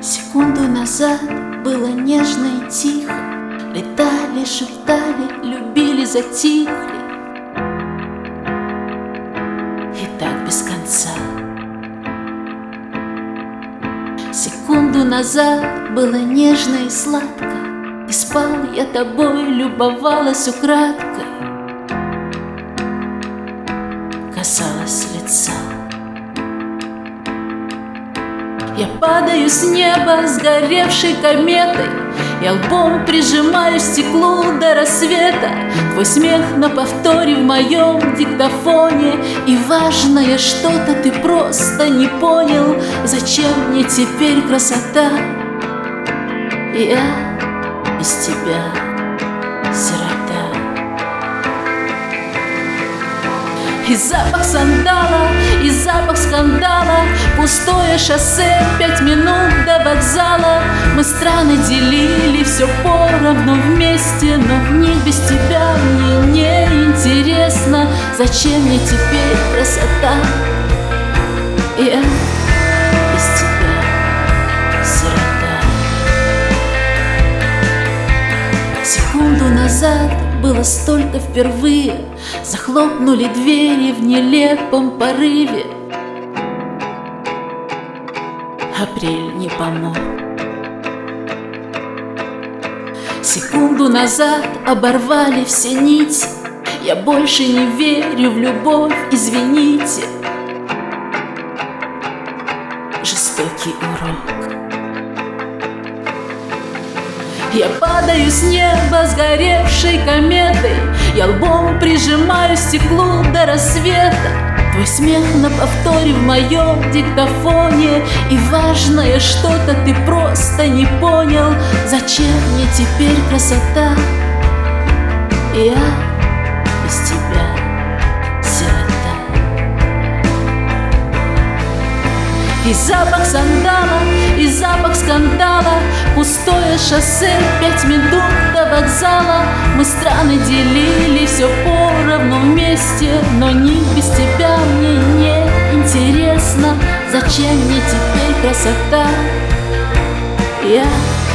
Секунду назад было нежно и тихо. Летали, шептали, любили, затихли. И так без конца. Секунду назад было нежно и сладко, и спал я тобой, любовалась украдкой, касалась лица. Я падаю с неба сгоревшей кометой, я лбом прижимаю стеклу до рассвета. Твой смех на повторе в моем диктофоне, и важное что-то ты просто не понял. Зачем мне теперь красота? Я без тебя сирота. И запах сандала, и запах скандала, пустое шоссе, 5 минут до вокзала. Мы страны делили, все поровну вместе, но в них без тебя мне не интересно. Зачем мне теперь красота? Я без тебя сирота. Секунду назад было столько впервые, захлопнули двери в нелепом порыве. Апрель не помог. Секунду назад оборвали все нити. Я больше не верю в любовь, извините. Жестокий урок. Я падаю с неба сгоревшей кометой, я лбом прижимаю стеклу до рассвета. Твой смех на повторе в моем диктофоне, и важное что-то ты просто не понял. Зачем мне теперь красота? Я без тебя сирота. И запах сандала, и запах скандала, пустое шоссе, 5 минут до вокзала. Мы страны делили, все поровну вместе, но ни без тебя мне не интересно. Зачем мне теперь красота? Я